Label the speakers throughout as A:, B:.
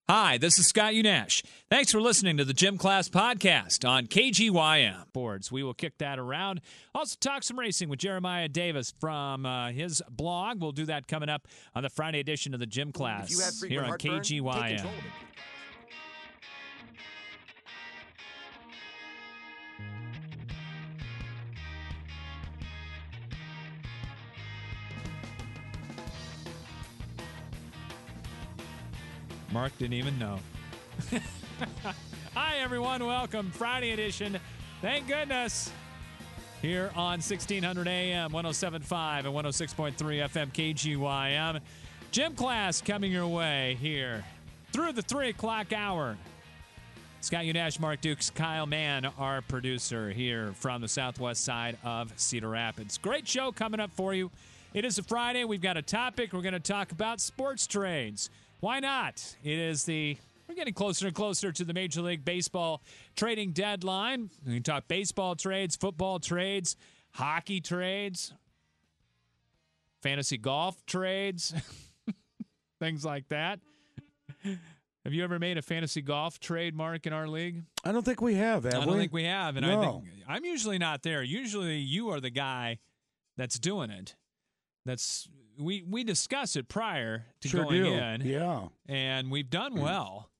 A: Hi, this is Scott Unash. Thanks for listening to the Gym Class Podcast on KGYM. Boards. We will kick that around. Also talk some racing with Jeremiah Davis from his blog. We'll do that coming up on the Friday edition of the Gym Class here on KGYM. Mark didn't even know. Hi, everyone. Welcome. Friday edition. Thank goodness. Here on 1600 AM, 107.5 and 106.3 FM KGYM. Gym Class coming your way here through the 3 o'clock hour. Scott Unash, Mark Dukes, Kyle Mann, our producer here from the southwest side of Cedar Rapids. Great show coming up for you. It is a Friday. We've got a topic. We're going to talk about sports trades. Why not? We're getting closer and closer to the Major League Baseball trading deadline. We can talk baseball trades, football trades, hockey trades, fantasy golf trades, things like that. Have you ever made a fantasy golf trade, Mark, in our league?
B: I don't think we have we?
A: I don't think we have. And
B: no.
A: I think I'm usually not there. Usually you are the guy that's doing it. We discuss it prior to going in.
B: Yeah.
A: And we've done well,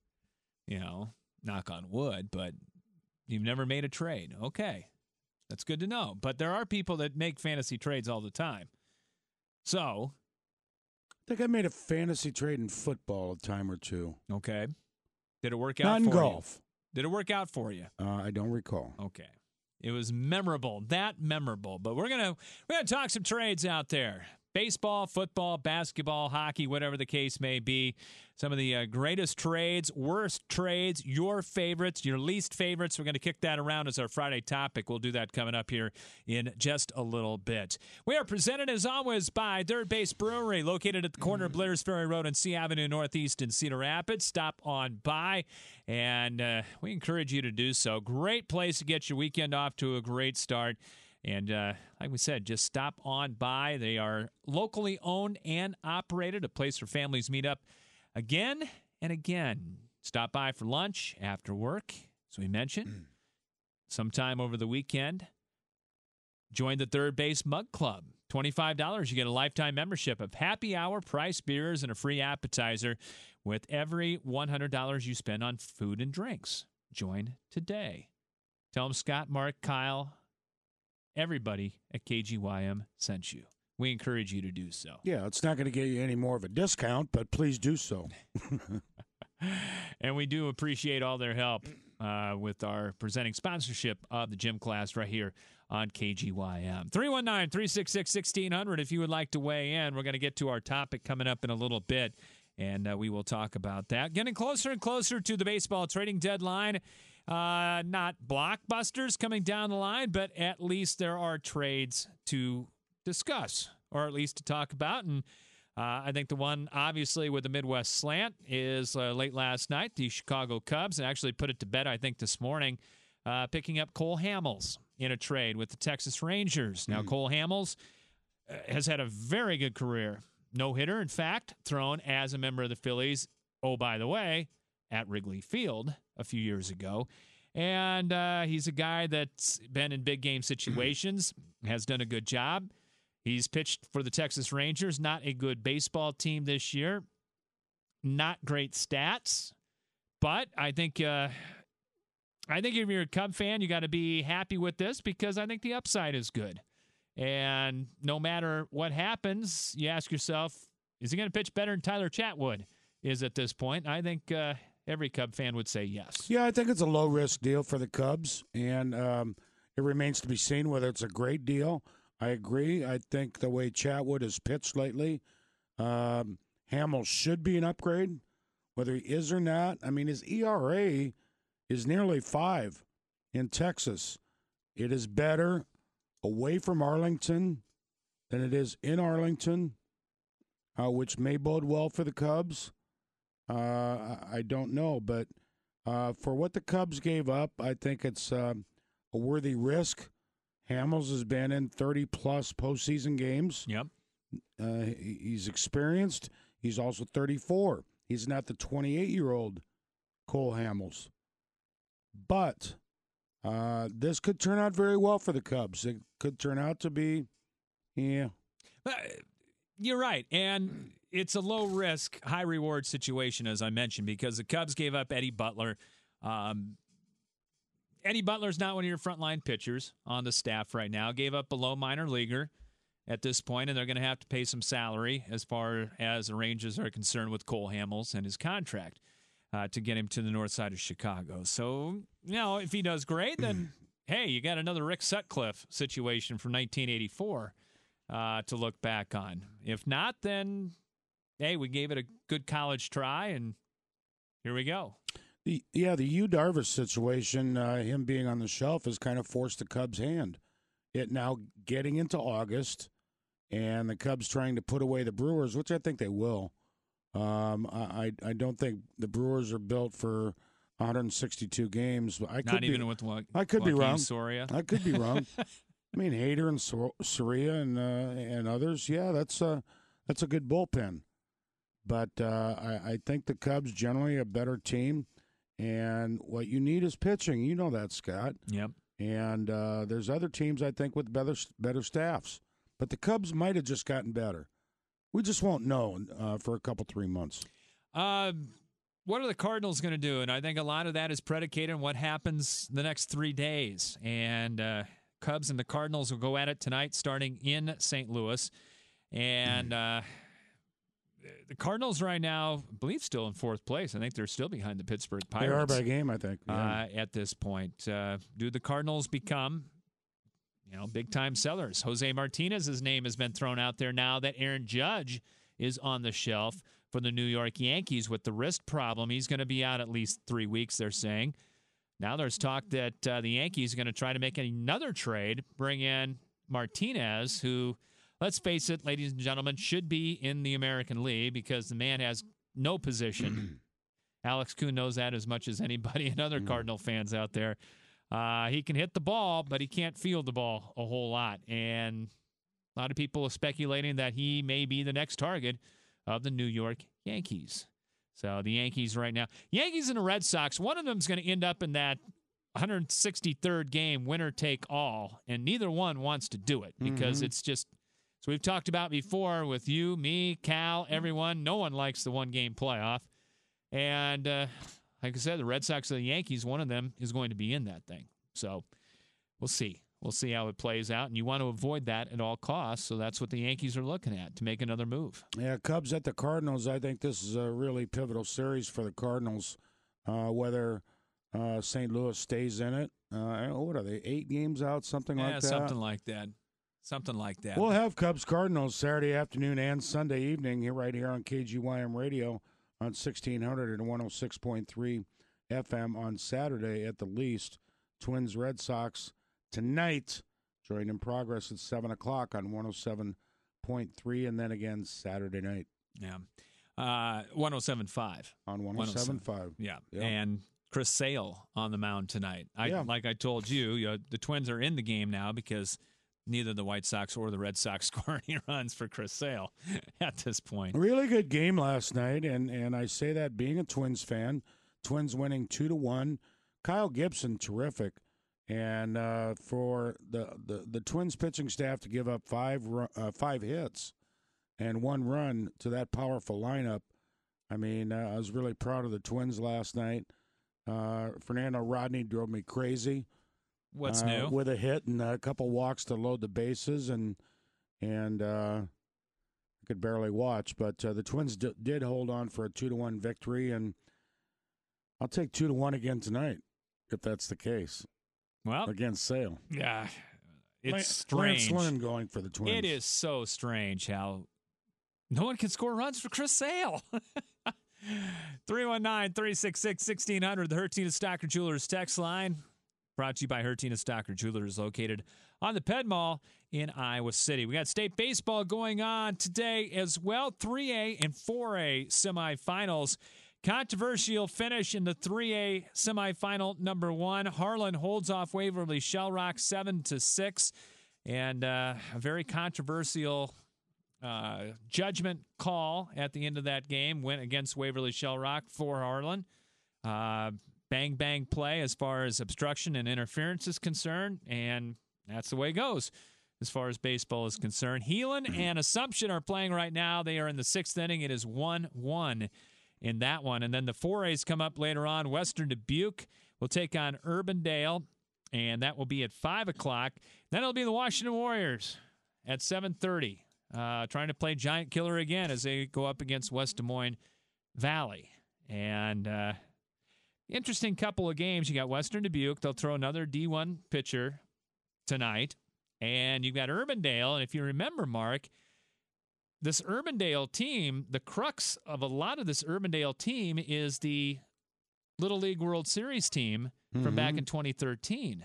A: knock on wood, but you've never made a trade. Okay. That's good to know. But there are people that make fantasy trades all the time. So.
B: I think I made a fantasy trade in football a time or two.
A: Okay. Did it work out
B: Not
A: for
B: in golf.
A: you? Did it work out for you?
B: I don't recall.
A: Okay. It was memorable, that memorable. But we're gonna talk some trades out there. Baseball, football, basketball, hockey, whatever the case may be. Some of the greatest trades, worst trades, your favorites, your least favorites. We're going to kick that around as our Friday topic. We'll do that coming up here in just a little bit. We are presented, as always, by Third Base Brewery, located at the corner of Blair's Ferry Road and C Avenue Northeast in Cedar Rapids. Stop on by, and we encourage you to do so. Great place to get your weekend off to a great start. And like we said, just stop on by. They are locally owned and operated, a place where families meet up again and again. Stop by for lunch, after work, as we mentioned, sometime over the weekend. Join the Third Base Mug Club. $25, you get a lifetime membership of happy hour, price beers, and a free appetizer with every $100 you spend on food and drinks. Join today. Tell them Scott, Mark, Kyle, everybody at KGYM sent you. We encourage you to do so.
B: Yeah, it's not going to get you any more of a discount, but please do so.
A: And we do appreciate all their help with our presenting sponsorship of the Gym Class right here on KGYM. 319-366-1600 if you would like to weigh in. We're going to get to our topic coming up in a little bit, and we will talk about that. Getting closer and closer to the baseball trading deadline. Not blockbusters coming down the line, but at least there are trades to discuss, or at least to talk about. And I think the one, obviously, with the Midwest slant is late last night, the Chicago Cubs, and actually put it to bed, I think, this morning, picking up Cole Hamels in a trade with the Texas Rangers. Now, Cole Hamels has had a very good career. No-hitter, in fact, thrown as a member of the Phillies. Oh, by the way, at Wrigley Field a few years ago. And he's a guy that's been in big game situations, has done a good job. He's pitched for the Texas Rangers, not a good baseball team this year. Not great stats. But I think if you're a Cub fan, you got to be happy with this because I think the upside is good. And no matter what happens, you ask yourself, is he going to pitch better than Tyler Chatwood is at this point? I think every Cub fan would say yes.
B: Yeah, I think it's a low-risk deal for the Cubs, and it remains to be seen whether it's a great deal. I agree. I think the way Chatwood has pitched lately, Hamels should be an upgrade, whether he is or not. I mean, his ERA is nearly 5 in Texas. It is better away from Arlington than it is in Arlington, which may bode well for the Cubs. I don't know, but for what the Cubs gave up, I think it's a worthy risk. Hamels has been in 30-plus postseason games.
A: Yep.
B: He's experienced. He's also 34. He's not the 28-year-old Cole Hamels. But this could turn out very well for the Cubs. It could turn out to be, yeah.
A: You're right. And it's a low-risk, high-reward situation, as I mentioned, because the Cubs gave up Eddie Butler. Eddie Butler's not one of your frontline pitchers on the staff right now. Gave up a low minor leaguer at this point, and they're going to have to pay some salary as far as the Rangers are concerned with Cole Hamels and his contract to get him to the north side of Chicago. So, if he does great, then, hey, you got another Rick Sutcliffe situation from 1984 to look back on. If not, then, hey, we gave it a good college try, and here we go.
B: The Yu Darvish situation, him being on the shelf, has kind of forced the Cubs' hand. It now getting into August, and the Cubs trying to put away the Brewers, which I think they will. I don't think the Brewers are built for 162 games. I could be wrong.
A: Soria.
B: I could be wrong. I mean, Hader and Soria and others. Yeah, that's a good bullpen. But I think the Cubs generally a better team, and what you need is pitching. You know that, Scott.
A: Yep.
B: And there's other teams I think with better staffs, but the Cubs might have just gotten better. We just won't know for a couple 3 months.
A: What are the Cardinals going to do? And I think a lot of that is predicated on what happens the next 3 days. And Cubs and the Cardinals will go at it tonight, starting in St. Louis. And the Cardinals right now, I believe, still in fourth place. I think they're still behind the Pittsburgh Pirates.
B: They are by game, I think. Yeah.
A: At this point, do the Cardinals become, big-time sellers? Jose Martinez's name has been thrown out there now that Aaron Judge is on the shelf for the New York Yankees with the wrist problem. He's going to be out at least 3 weeks, they're saying. Now there's talk that the Yankees are going to try to make another trade, bring in Martinez, who, let's face it, ladies and gentlemen, should be in the American League because the man has no position. Alex Kuhn knows that as much as anybody and other Cardinal fans out there. He can hit the ball, but he can't field the ball a whole lot. And a lot of people are speculating that he may be the next target of the New York Yankees. So the Yankees right now, Yankees and the Red Sox, one of them is going to end up in that 163rd game, winner take all, and neither one wants to do it because it's just, so we've talked about before with you, me, Cal, everyone, no one likes the one-game playoff. And like I said, the Red Sox or the Yankees, one of them is going to be in that thing. So we'll see. We'll see how it plays out, and you want to avoid that at all costs, so that's what the Yankees are looking at, to make another move.
B: Yeah, Cubs at the Cardinals, I think this is a really pivotal series for the Cardinals, whether St. Louis stays in it. What are they, 8 games out, something like that?
A: Yeah, something like that. Something like that.
B: We'll have Cubs-Cardinals Saturday afternoon and Sunday evening right here on KGYM Radio on 1600 and 106.3 FM on Saturday at the least. Twins-Red Sox tonight, joined in progress at 7 o'clock on 107.3, and then again Saturday night.
A: Yeah. 107.5.
B: On 107.5.
A: Yeah. And Chris Sale on the mound tonight. Like I told you, the Twins are in the game now because neither the White Sox or the Red Sox score any runs for Chris Sale at this point.
B: Really good game last night, and I say that being a Twins fan. Twins winning 2-1. Kyle Gibson, terrific. And for the Twins pitching staff to give up 5 hits and 1 run to that powerful lineup, I mean, I was really proud of the Twins last night. Fernando Rodney drove me crazy.
A: What's new?
B: With a hit and a couple walks to load the bases, and I could barely watch. But the Twins did hold on for a 2-1 victory, and I'll take 2-1 again tonight if that's the case.
A: Well,
B: against Sale.
A: Yeah, it's strange.
B: Lance Lynn going for the Twins.
A: It is so strange how no one can score runs for Chris Sale. 319-366-1600, the Hertina Stocker Jewelers text line. Brought to you by Hertina Stocker Jewelers, located on the Penn Mall in Iowa City. We got state baseball going on today as well. 3A and 4A semifinals. Controversial finish in the 3A semifinal number 1. Harlan holds off Waverly Shell Rock 7-6. And a very controversial judgment call at the end of that game went against Waverly Shellrock for Harlan. Bang play as far as obstruction and interference is concerned, and that's the way it goes as far as baseball is concerned. Heelan and Assumption are playing right now. They are in the 6th inning. It is 1-1 in that one. And then the 4As come up later on. Western Dubuque will take on Urbandale, and that will be at 5 o'clock. Then it'll be the Washington Warriors at 7:30, trying to play Giant Killer again as they go up against West Des Moines Valley. And interesting couple of games. You got Western Dubuque. They'll throw another D1 pitcher tonight. And you've got Urbandale. And if you remember, Mark, this Urbandale team, the crux of a lot of this Urbandale team is the Little League World Series team from back in 2013.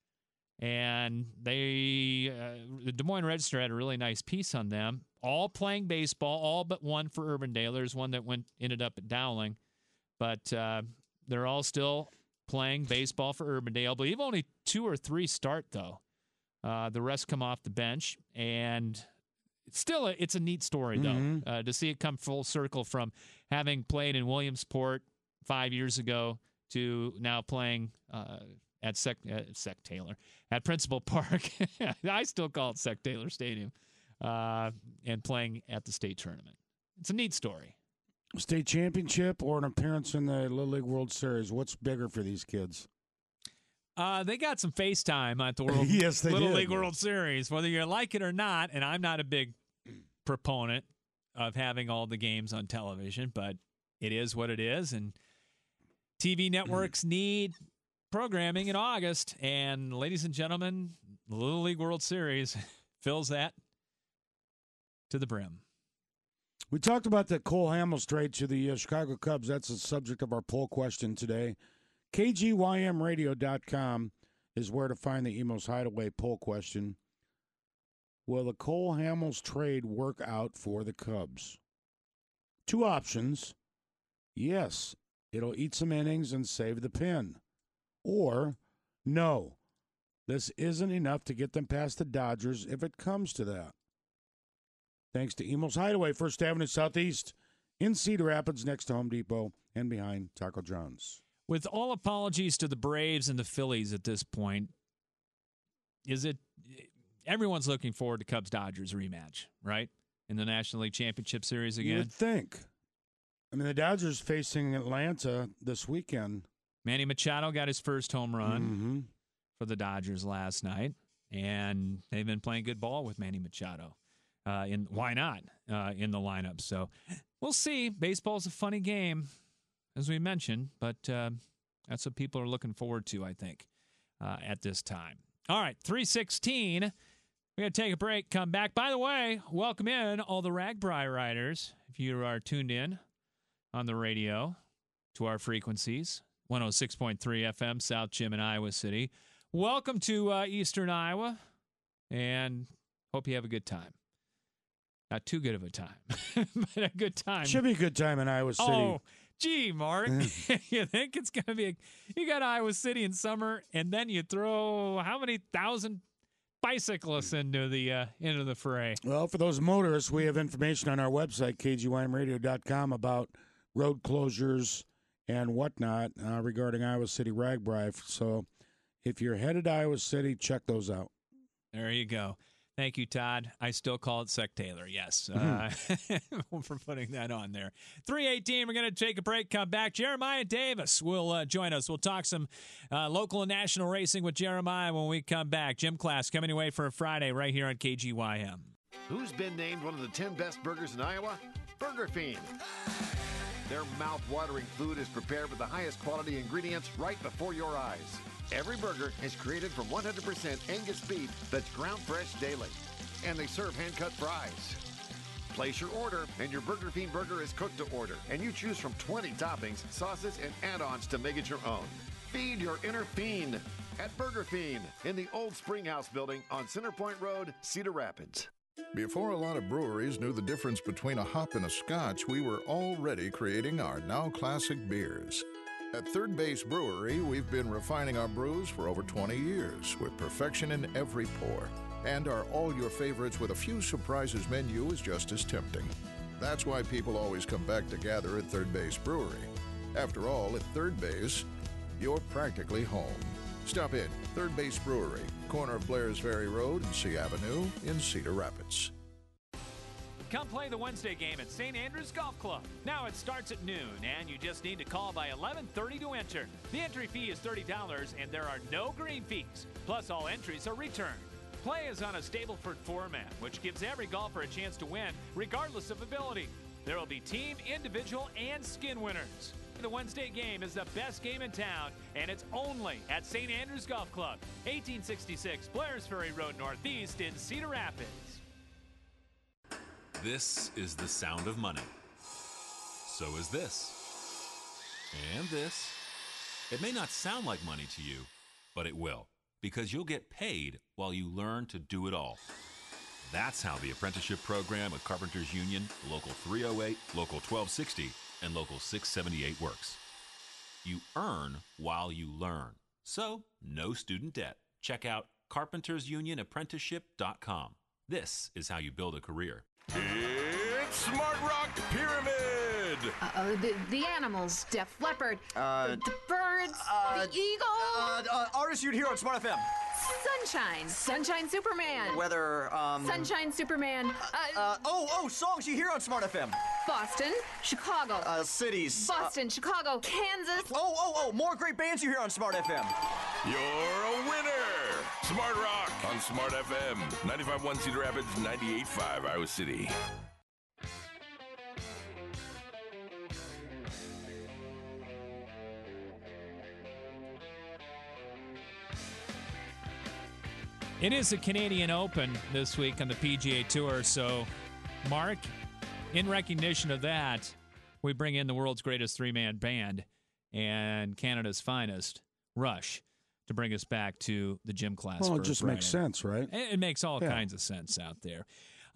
A: And they, the Des Moines Register had a really nice piece on them, all playing baseball, all but one for Urbandale. There's one that ended up at Dowling. But they're all still playing baseball for Urbandale. I believe only 2 or 3 start, though. The rest come off the bench, and it's a neat story, though, to see it come full circle from having played in Williamsport 5 years ago to now playing at Sec Taylor, at Principal Park. I still call it Sec Taylor Stadium, and playing at the state tournament. It's a neat story.
B: State championship or an appearance in the Little League World Series? What's bigger for these kids?
A: They got some FaceTime at the Little League World Series, whether you like it or not. And I'm not a big proponent of having all the games on television, but it is what it is. And TV networks need programming in August. And ladies and gentlemen, the Little League World Series fills that to the brim.
B: We talked about the Cole Hamels trade to the Chicago Cubs. That's the subject of our poll question today. KGYMradio.com is where to find the Emo's Hideaway poll question. Will the Cole Hamels trade work out for the Cubs? 2 options. Yes, it'll eat some innings and save the pin. Or, no, this isn't enough to get them past the Dodgers if it comes to that. Thanks to Emo's Hideaway, 1st Avenue Southeast in Cedar Rapids next to Home Depot and behind Taco John's.
A: With all apologies to the Braves and the Phillies at this point, everyone's looking forward to Cubs-Dodgers rematch, right? In the National League Championship Series again?
B: You would think. I mean, the Dodgers facing Atlanta this weekend.
A: Manny Machado got his first home run for the Dodgers last night, and they've been playing good ball with Manny Machado. Why not in the lineup? So we'll see. Baseball's a funny game, as we mentioned, but that's what people are looking forward to, I think, at this time. All right, 3:16. We're going to take a break, come back. By the way, welcome in all the Ragbri riders. If you are tuned in on the radio to our frequencies, 106.3 FM, South Jim in Iowa City. Welcome to Eastern Iowa, and hope you have a good time. Not too good of a time, but a good time.
B: Should be a good time in Iowa City.
A: Oh, gee, Mark. You think it's going to be you got Iowa City in summer, and then you throw how many thousand bicyclists into the fray?
B: Well, for those motorists, we have information on our website, kgymradio.com, about road closures and whatnot regarding Iowa City Ragbri. So if you're headed to Iowa City, check those out.
A: There you go. Thank you, Todd. I still call it Sec Taylor, yes, for putting that on there. 3:18, we're going to take a break, come back. Jeremiah Davis will join us. We'll talk some local and national racing with Jeremiah when we come back. Gym class coming away for a Friday right here on KGYM.
C: Who's been named one of the 10 best burgers in Iowa? Burger Fiend. Their mouth-watering food is prepared with the highest quality ingredients right before your eyes. Every burger is created from 100% Angus beef that's ground fresh daily. And they serve hand-cut fries. Place your order, and your Burger Fiend burger is cooked to order. And you choose from 20 toppings, sauces, and add-ons to make it your own. Feed your inner fiend at Burger Fiend in the old Springhouse building on Centerpoint Road, Cedar Rapids.
D: Before a lot of breweries knew the difference between a hop and a scotch, we were already creating our now classic beers. At Third Base Brewery, we've been refining our brews for over 20 years with perfection in every pour. And our all your favorites with a few surprises menu is just as tempting. That's why people always come back to gather at Third Base Brewery. After all, at Third Base, you're practically home. Stop in, Third Base Brewery, corner of Blair's Ferry Road and C Avenue in Cedar Rapids.
A: Come play the Wednesday game at St. Andrews Golf Club. Now it starts at noon, and you just need to call by 11:30 to enter. The entry fee is $30, and there are no green fees. Plus, all entries are returned. Play is on a Stableford format, which gives every golfer a chance to win, regardless of ability. There will be team, individual, and skin winners. The Wednesday game is the best game in town, and it's only at St. Andrews Golf Club, 1866 Blair's Ferry Road Northeast in Cedar Rapids.
E: This is the sound of money. So is this. And this. It may not sound like money to you, but it will, because you'll get paid while you learn to do it all. That's how the apprenticeship program at Carpenters Union, Local 308, Local 1260, and Local 678 works. You earn while you learn. So, no student debt. Check out carpentersunionapprenticeship.com. This is how you build a career.
F: It's Smart Rock Pyramid!
G: The animals, Def Leppard, the birds, the eagle.
H: Artist you'd hear on Smart FM.
G: Sunshine Superman.
H: Weather,
G: Sunshine Superman.
H: songs you hear on Smart FM.
G: Boston, Chicago.
H: Cities.
G: Boston, Chicago, Kansas.
H: More great bands you hear on Smart FM.
F: You're a winner! Smart Rock on Smart FM. 95.1 Cedar Rapids, 98.5 Iowa City.
A: It is the Canadian Open this week on the PGA Tour. So, Mark, in recognition of that, we bring in the world's greatest three-man band and Canada's finest, Rush, to bring us back to the gym class.
B: Well,
A: for
B: it just
A: Friday.
B: makes sense, right?
A: It makes all kinds of sense out there.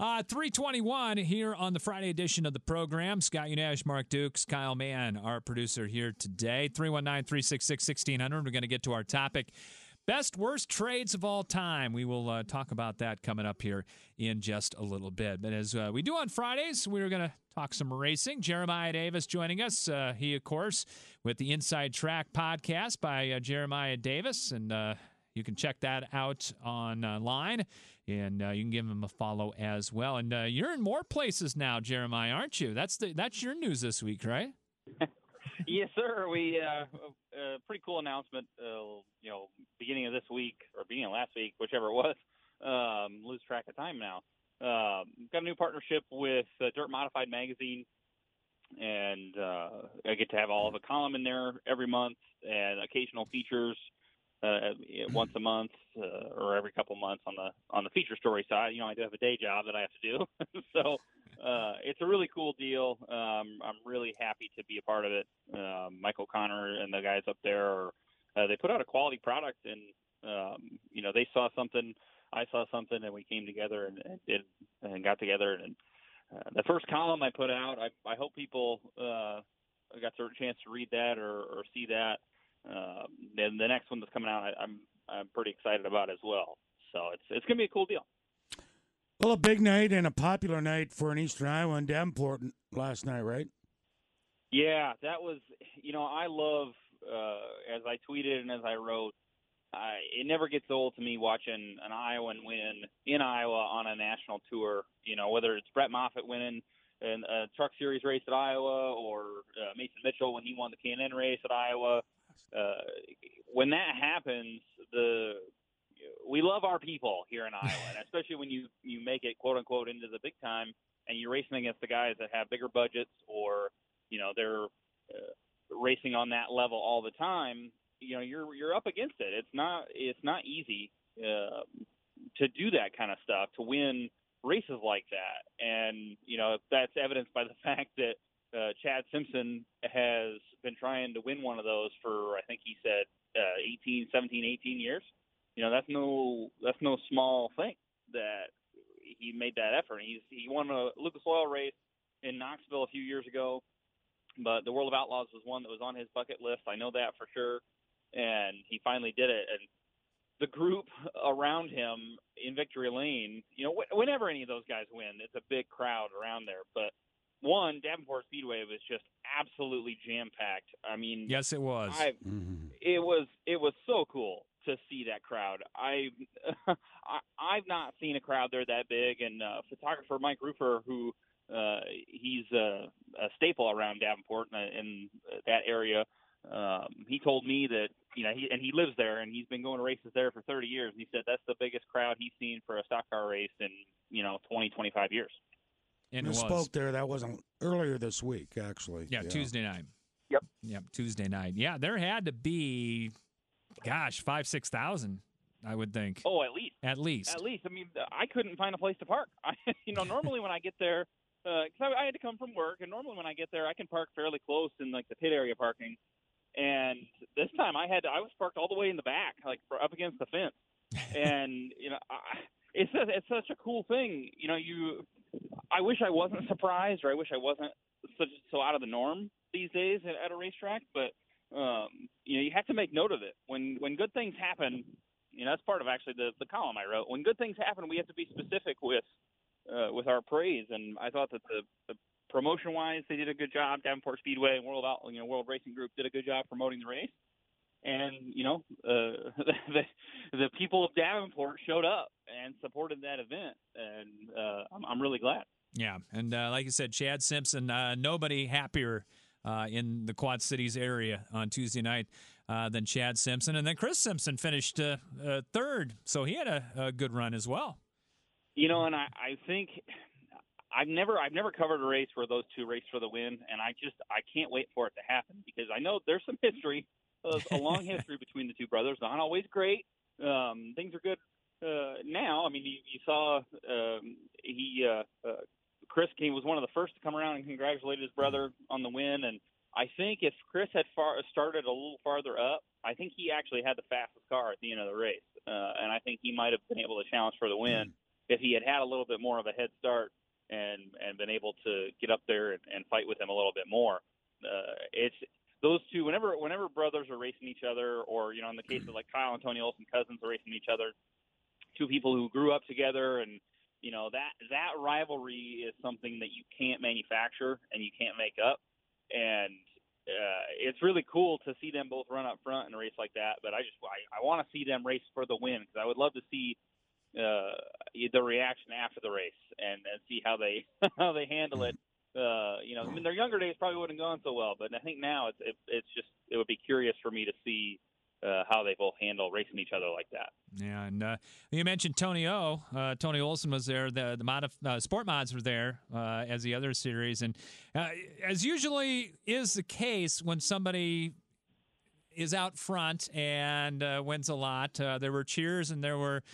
A: 3:21 here on the Friday edition of the program. Scott Unash, Mark Dukes, Kyle Mann, our producer here today. 319-366-1600. We're going to get to our topic. Best, worst trades of all time. We will talk about that coming up here in just a little bit. But as we do on Fridays, we're going to talk some racing. Jeremiah Davis joining us. He, of course, with the Inside Track podcast by Jeremiah Davis. And you can check that out online. And you can give him a follow as well. And you're in more places now, Jeremiah, aren't you? That's your news this week, right?
I: Yes, sir. We pretty cool announcement. Beginning of this week or beginning of last week, whichever it was. Lose track of time now. Got a new partnership with Dirt Modified magazine, and I get to have all of a column in there every month and occasional features once a month or every couple months on the feature story side. I do have a day job that I have to do, so. It's a really cool deal. I'm really happy to be a part of it. Michael Connor and the guys up there, they put out a quality product, and they saw something, I saw something, and we came together and got together. And the first column I put out, I hope people got a chance to read that or see that. Then the next one that's coming out, I'm pretty excited about as well. So it's going to be a cool deal.
B: Well, a big night and a popular night for an Eastern Iowa in Davenport last night, right?
I: Yeah, that was, I love, as I tweeted and as I wrote, it never gets old to me watching an Iowan win in Iowa on a national tour, whether it's Brett Moffitt winning in a Truck Series race at Iowa or Mason Mitchell when he won the K&N race at Iowa. When that happens, we love our people here in Iowa, and especially when you make it, quote unquote, into the big time, and you're racing against the guys that have bigger budgets or they're racing on that level all the time. You're up against it. It's not easy to do that kind of stuff, to win races like that, and that's evidenced by the fact that Chad Simpson has been trying to win one of those for, I think he said 18 years. That's no small thing that he made that effort. He won a Lucas Oil race in Knoxville a few years ago, but the World of Outlaws was one that was on his bucket list. I know that for sure, and he finally did it. And the group around him in Victory Lane, whenever any of those guys win, it's a big crowd around there. But one, Davenport Speedway was just absolutely jam-packed. I mean,
A: yes, it was.
I: It was so cool to see that crowd. I've not seen a crowd there that big. And photographer Mike Rufer, who he's a staple around Davenport in that area, he told me that he lives there and he's been going to races there for 30 years. And he said that's the biggest crowd he's seen for a stock car race in 20, 25 years.
A: And
B: you
A: it
B: spoke
A: was.
B: there. That wasn't earlier this week, actually.
A: Yeah, Tuesday night.
I: Yep,
A: Tuesday night. Yeah, there had to be, 5,000-6,000, I would think.
I: Oh, at least.
A: At least.
I: I mean, I couldn't find a place to park. Normally when I get there, because I had to come from work, and normally when I get there, I can park fairly close in like the pit area parking. And this time I was parked all the way in the back, like up against the fence. And it's such a cool thing. I wish I wasn't surprised, or I wish I wasn't so out of the norm these days at a racetrack. But you have to make note of it when good things happen. That's part of actually the column I wrote. When good things happen, we have to be specific with our praise. And I thought that the promotion-wise, they did a good job. Davenport Speedway and World Racing Group did a good job promoting the race. And the people of Davenport showed up and supported that event, and I'm really glad.
A: Yeah, and like you said, Chad Simpson, nobody happier in the Quad Cities area on Tuesday night than Chad Simpson. And then Chris Simpson finished third, so he had a good run as well.
I: And I think I've never covered a race where those two race for the win, and I can't wait for it to happen, because I know there's some history, a long history between the two brothers. Not always great. Things are good now. I mean, you saw Chris King was one of the first to come around and congratulate his brother on the win. And I think if Chris had started a little farther up, I think he actually had the fastest car at the end of the race. And I think he might have been able to challenge for the win if he had a little bit more of a head start and been able to get up there and fight with him a little bit more. It's those two, whenever brothers are racing each other, or, in the case of like Kyle and Tony Olson, cousins are racing each other, two people who grew up together, and, that rivalry is something that you can't manufacture and you can't make up. And it's really cool to see them both run up front in a race like that. But I want to see them race for the win, because I would love to see the reaction after the race and see how they handle it. In their younger days probably wouldn't have gone so well, but I think now it would be curious for me to see how they both handle racing each other like that.
A: Yeah, and you mentioned Tony Olson was there. The Sport Mods were there as the other series, and as usually is the case when somebody is out front and wins a lot, there were cheers and there were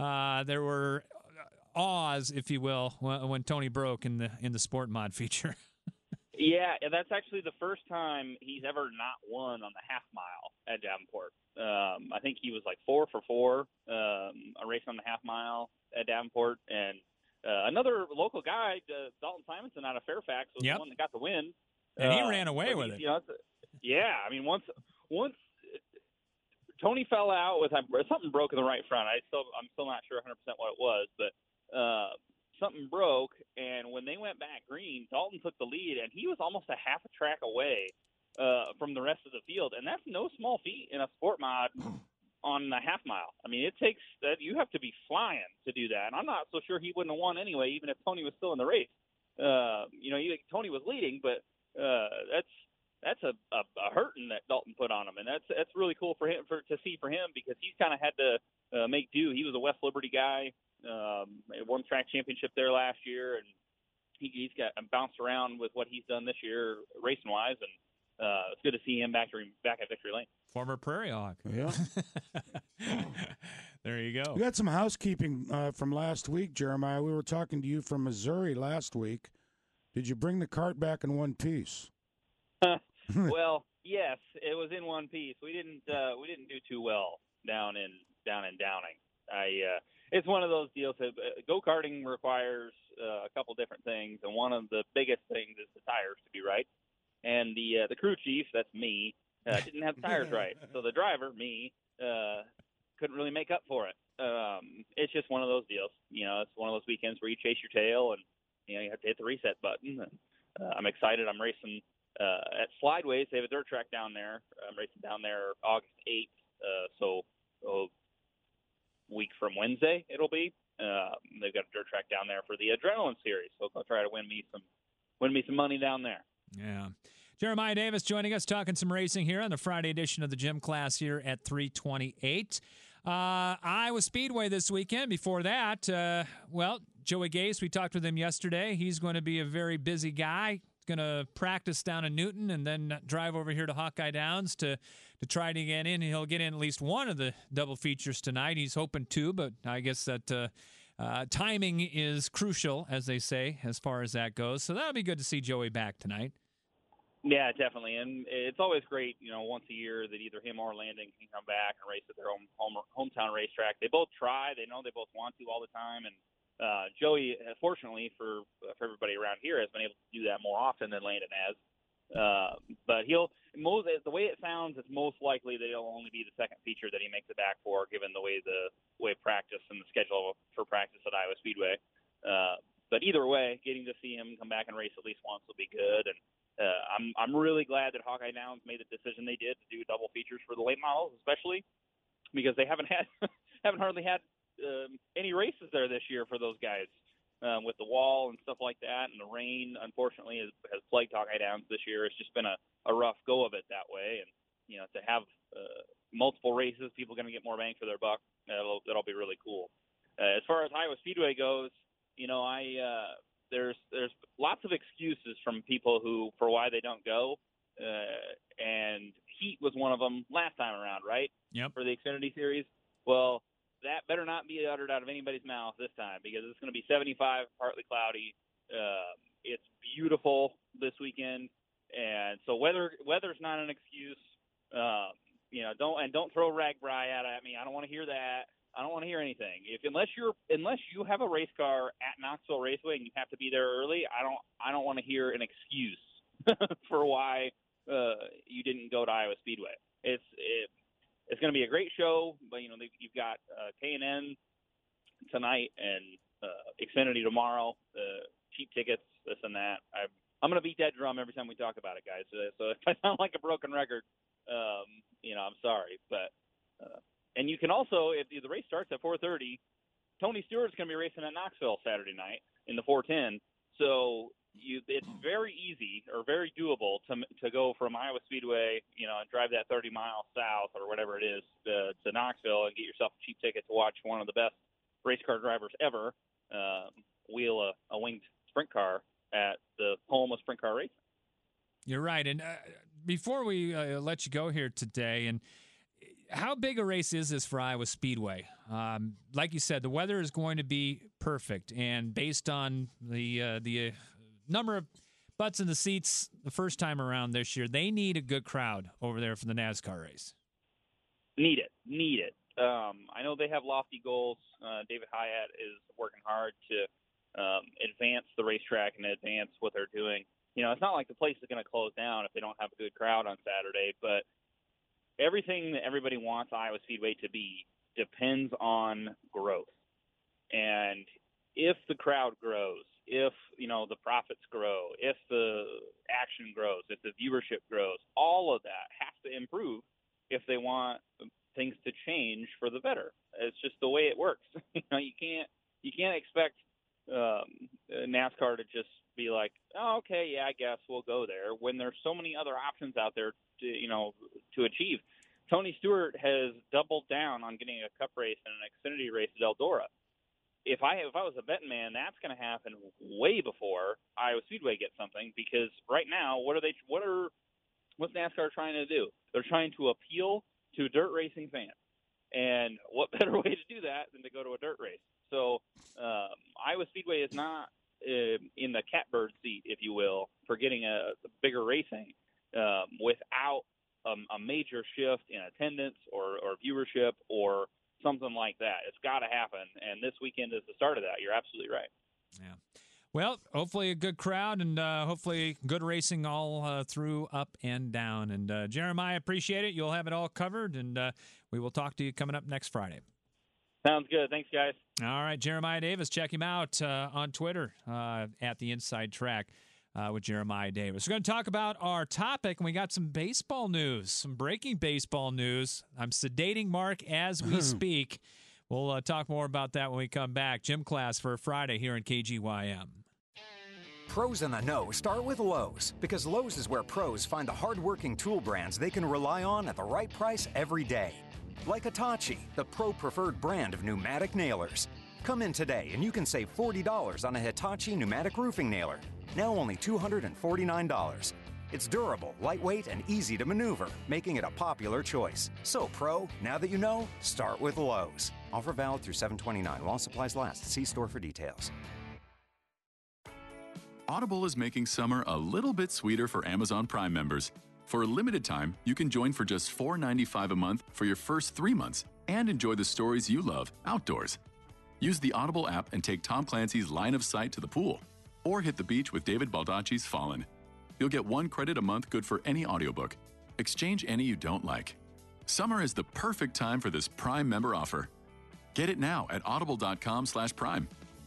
A: awes, if you will, when Tony broke in the Sport Mod feature.
I: Yeah, that's actually the first time he's ever not won on the half mile at Davenport. I think he was like 4 for 4 a race on the half mile at Davenport, and another local guy, Dalton Simonson out of Fairfax, was the one that got the win,
A: and he ran away with it.
I: I mean, once Tony fell out with something broke in the right front. I'm still not sure 100% what it was, but something broke, and when they went back green, Dalton took the lead, and he was almost a half a track away from the rest of the field, and that's no small feat in a sport mod on the half mile. I mean, it takes that you have to be flying to do that, and I'm not so sure he wouldn't have won anyway, even if Tony was still in the race. Tony was leading, but that's a hurting that Dalton put on him, and that's really cool for him to see for him, because he's kind of had to make do. He was a West Liberty guy. Won track championship there last year, and he's got bounced around with what he's done this year racing wise, and it's good to see him back at Victory Lane.
A: Former Prairie Hawk.
B: Yeah.
A: There you go.
B: We got some housekeeping from last week, Jeremiah. We were talking to you from Missouri last week. Did you bring the cart back in one piece?
I: Well, yes, it was in one piece. We didn't do too well down in Downing. It's one of those deals that go-karting requires a couple different things, and one of the biggest things is the tires to be right. And the crew chief, that's me, didn't have the tires right. So the driver, me, couldn't really make up for it. It's just one of those deals. It's one of those weekends where you chase your tail, and you have to hit the reset button. And, I'm excited. I'm racing at Slideways. They have a dirt track down there. I'm racing down there August 8th. So a week from Wednesday it'll be. They've got a dirt track down there for the Adrenaline Series. So I'll try to win me some money down there.
A: Yeah. Jeremiah Davis joining us, talking some racing here on the Friday edition of the Gym Class here at 328. Iowa Speedway this weekend. Before that, Joey Gase, we talked with him yesterday. He's going to be a very busy guy. He's going to practice down in Newton and then drive over here to Hawkeye Downs to try to get in. He'll get in at least one of the double features tonight. He's hoping two, but I guess that timing is crucial, as they say, as far as that goes. So that'll be good to see Joey back tonight.
I: Yeah, definitely. And it's always great, once a year that either him or Landon can come back and race at their own hometown racetrack. They both try. They know they both want to all the time. And Joey, fortunately for everybody around here, has been able to do that more often than Landon has. But the way it sounds, it's most likely that it'll only be the second feature that he makes it back for, given the way practice and the schedule for practice at Iowa Speedway. But either way, getting to see him come back and race at least once will be good. And I'm really glad that Hawkeye Downs made the decision they did to do double features for the late models, especially because they haven't hardly had any races there this year for those guys with the wall and stuff like that, and the rain unfortunately has plagued Hawkeye Downs this year. It's just been a rough go of it that way, and to have multiple races, people are going to get more bang for their buck. That'll be really cool. As far as Iowa Speedway goes, there's lots of excuses from people for why they don't go, and heat was one of them last time around, right?
A: Yep.
I: For the Xfinity Series. Well, that better not be uttered out of anybody's mouth this time, because it's going to be 75, partly cloudy. It's beautiful this weekend, and so weather's not an excuse. Don't throw RAGBRAI at me. I don't want to hear that. I don't want to hear anything. Unless you have a race car at Knoxville Raceway and you have to be there early, I don't want to hear an excuse for why you didn't go to Iowa Speedway. It's going to be a great show, but you've got K&N tonight and Xfinity tomorrow. Cheap tickets, this and that. I'm going to beat that drum every time we talk about it, guys. So if I sound like a broken record, I'm sorry, but. And you can also, if the race starts at 4:30, Tony Stewart's going to be racing at Knoxville Saturday night in the 410. So it's very easy or very doable to go from Iowa Speedway, and drive that 30 miles south or whatever it is to Knoxville and get yourself a cheap ticket to watch one of the best race car drivers ever wheel a winged sprint car at the home of sprint car racing.
A: You're right. And before we let you go here today, and how big a race is this for Iowa Speedway? Like you said, the weather is going to be perfect, and based on the number of butts in the seats the first time around this year, they need a good crowd over there for the NASCAR race.
I: Need it. I know they have lofty goals. David Hyatt is working hard to advance the racetrack and advance what they're doing. It's not like the place is going to close down if they don't have a good crowd on Saturday, but everything that everybody wants Iowa Speedway to be depends on growth. And if the crowd grows, if, the profits grow, if the action grows, if the viewership grows, all of that has to improve if they want things to change for the better. It's just the way it works. You can't expect NASCAR to just be like, oh, okay, yeah, I guess we'll go there, when there's so many other options out there to achieve. Tony Stewart has doubled down on getting a Cup race and an Xfinity race at Eldora. If I was a betting man, that's going to happen way before Iowa Speedway gets something, because right now, what's NASCAR trying to do? They're trying to appeal to dirt racing fans. And what better way to do that than to go to a dirt race? So Iowa Speedway is not in the catbird seat, if you will, for getting a bigger racing without a major shift in attendance or viewership or something like that. It's got to happen, and this weekend is the start of that. You're absolutely right.
A: Yeah. Well, hopefully a good crowd and hopefully good racing all through up and down. And Jeremiah, appreciate it. You'll have it all covered, and we will talk to you coming up next Friday.
I: Sounds good. Thanks, guys.
A: All right, Jeremiah Davis. Check him out on Twitter at The Inside Track with Jeremiah Davis. We're going to talk about our topic, and we got some baseball news, some breaking baseball news. I'm sedating Mark as we speak. We'll talk more about that when we come back. Gym class for Friday here in KGYM.
J: Pros in the know start with Lowe's, because Lowe's is where pros find the hard-working tool brands they can rely on at the right price every day. Like Hitachi, the pro-preferred brand of pneumatic nailers. Come in today and you can save $40 on a Hitachi pneumatic roofing nailer. Now only $249. It's durable, lightweight, and easy to maneuver, making it a popular choice. So, pro, now that you know, start with Lowe's. Offer valid through 7/29 while supplies last. See store for details.
K: Audible is making summer a little bit sweeter for Amazon Prime members. For a limited time, you can join for just $4.95 a month for your first 3 months and enjoy the stories you love outdoors. Use the Audible app and take Tom Clancy's Line of Sight to the pool, or hit the beach with David Baldacci's Fallen. You'll get 1 credit a month good for any audiobook. Exchange any you don't like. Summer is the perfect time for this Prime member offer. Get it now at audible.com/prime.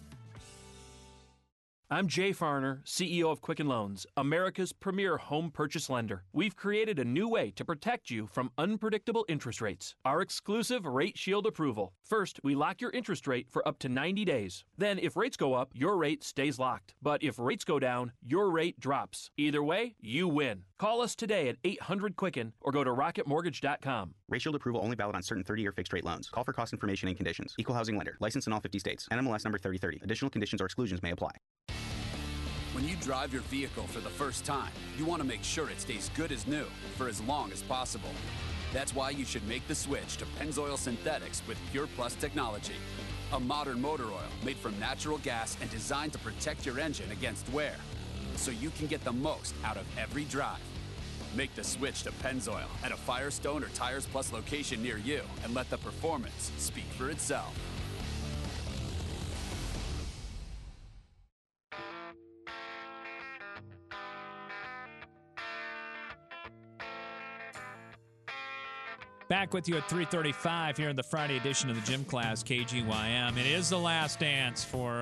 L: I'm Jay Farner, CEO of Quicken Loans, America's premier home purchase lender. We've created a new way to protect you from unpredictable interest rates. Our exclusive Rate Shield approval. First, we lock your interest rate for up to 90 days. Then, if rates go up, your rate stays locked. But if rates go down, your rate drops. Either way, you win. Call us today at 800-QUICKEN or go to rocketmortgage.com.
M: Rate Shield approval only valid on certain 30-year fixed-rate loans. Call for cost information and conditions. Equal housing lender. Licensed in all 50 states. NMLS number 3030. Additional conditions or exclusions may apply.
N: When you drive your vehicle for the first time, you want to make sure it stays good as new for as long as possible. That's why you should make the switch to Pennzoil Synthetics with Pure Plus technology. A modern motor oil made from natural gas and designed to protect your engine against wear, so you can get the most out of every drive. Make the switch to Pennzoil at a Firestone or Tires Plus location near you and let the performance speak for itself.
A: Back with you at 3:35 here in the Friday edition of the Gym Class KGYM. It is the last dance for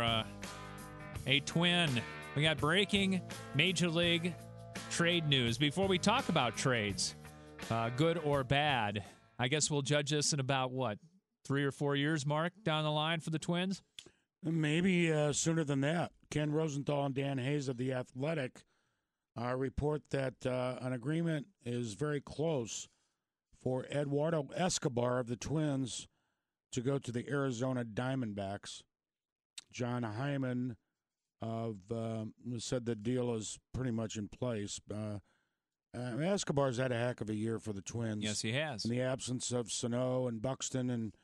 A: a Twin. We got breaking Major League trade news. Before we talk about trades, good or bad, I guess we'll judge this in about, 3 or 4 years, Mark, down the line for the Twins?
B: Maybe sooner than that. Ken Rosenthal and Dan Hayes of The Athletic report that an agreement is very close for Eduardo Escobar of the Twins to go to the Arizona Diamondbacks. John Hyman said the deal is pretty much in place. Escobar's had a heck of a year for the Twins.
A: Yes, he has.
B: In the absence of Sano and Buxton, and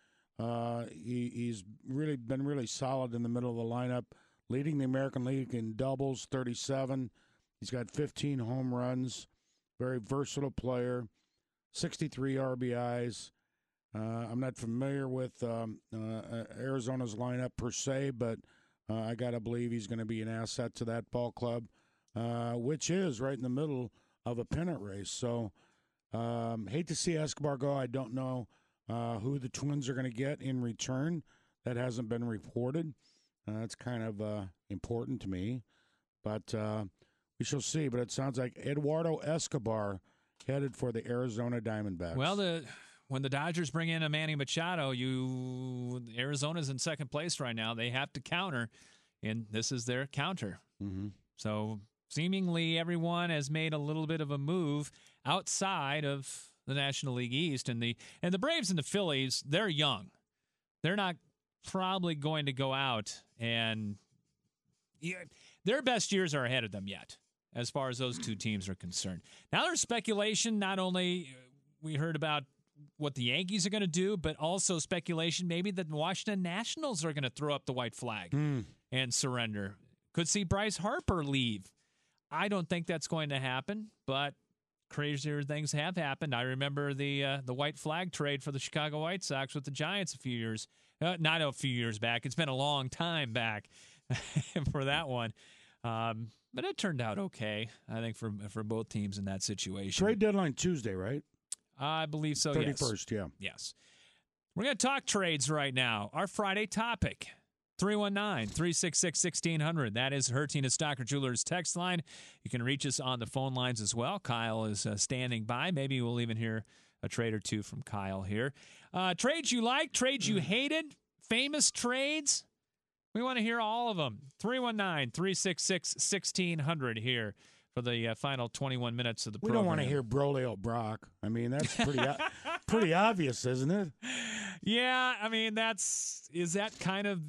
B: he's really been really solid in the middle of the lineup, leading the American League in doubles, 37. He's got 15 home runs, very versatile player. 63 RBIs. I'm not familiar with Arizona's lineup per se, but I got to believe he's going to be an asset to that ball club, which is right in the middle of a pennant race. So hate to see Escobar go. I don't know who the Twins are going to get in return. That hasn't been reported. That's kind of important to me. But we shall see. But it sounds like Eduardo Escobar headed for the Arizona Diamondbacks.
A: Well, when the Dodgers bring in a Manny Machado, Arizona's in second place right now. They have to counter, and this is their counter.
B: Mm-hmm.
A: So seemingly everyone has made a little bit of a move outside of the National League East, and the Braves and the Phillies, they're young. They're not probably going to go out, and their best years are ahead of them yet, as far as those two teams are concerned. Now there's speculation. Not only we heard about what the Yankees are going to do, but also speculation maybe that the Washington Nationals are going to throw up the white flag and surrender. Could see Bryce Harper leave. I don't think that's going to happen, but crazier things have happened. I remember the white flag trade for the Chicago White Sox with the Giants not a few years back. It's been a long time back. for that one. But it turned out okay, I think, for both teams in that situation.
B: Trade deadline Tuesday, right?
A: I believe so,
B: 31st, yeah.
A: Yes. We're going to talk trades right now. Our Friday topic, 319-366-1600. That is Hertina Stocker Jewelers text line. You can reach us on the phone lines as well. Kyle is standing by. Maybe we'll even hear a trade or two from Kyle here. Trades you like, trades you hated, famous trades. We want to hear all of them. 319-366-1600 here for the final 21 minutes of the program.
B: We don't want to hear Broleo Brock. I mean, that's pretty pretty obvious, isn't it?
A: Yeah, I mean, that's kind of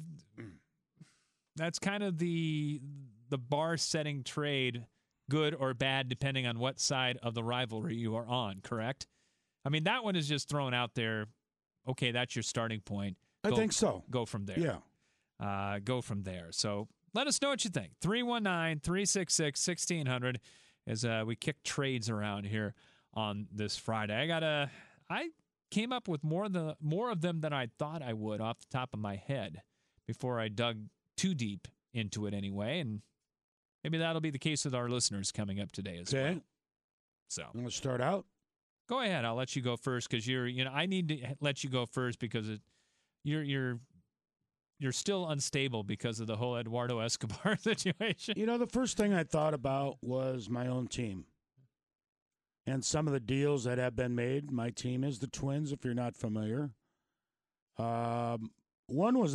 A: the bar-setting trade, good or bad, depending on what side of the rivalry you are on, correct? I mean, that one is just thrown out there. Okay, that's your starting point.
B: I think so.
A: Go from there.
B: Yeah.
A: Go from there. So let us know what you think. 319-366-1600 as we kick trades around here on this Friday. I came up with more of them than I thought I would off the top of my head before I dug too deep into it anyway. And maybe that'll be the case with our listeners coming up today as well. So
B: I'm going to start out.
A: Go ahead. I'll let you go first because I need to let you go first because you're still unstable because of the whole Eduardo Escobar situation.
B: The first thing I thought about was my own team and some of the deals that have been made. My team is the Twins, if you're not familiar. One was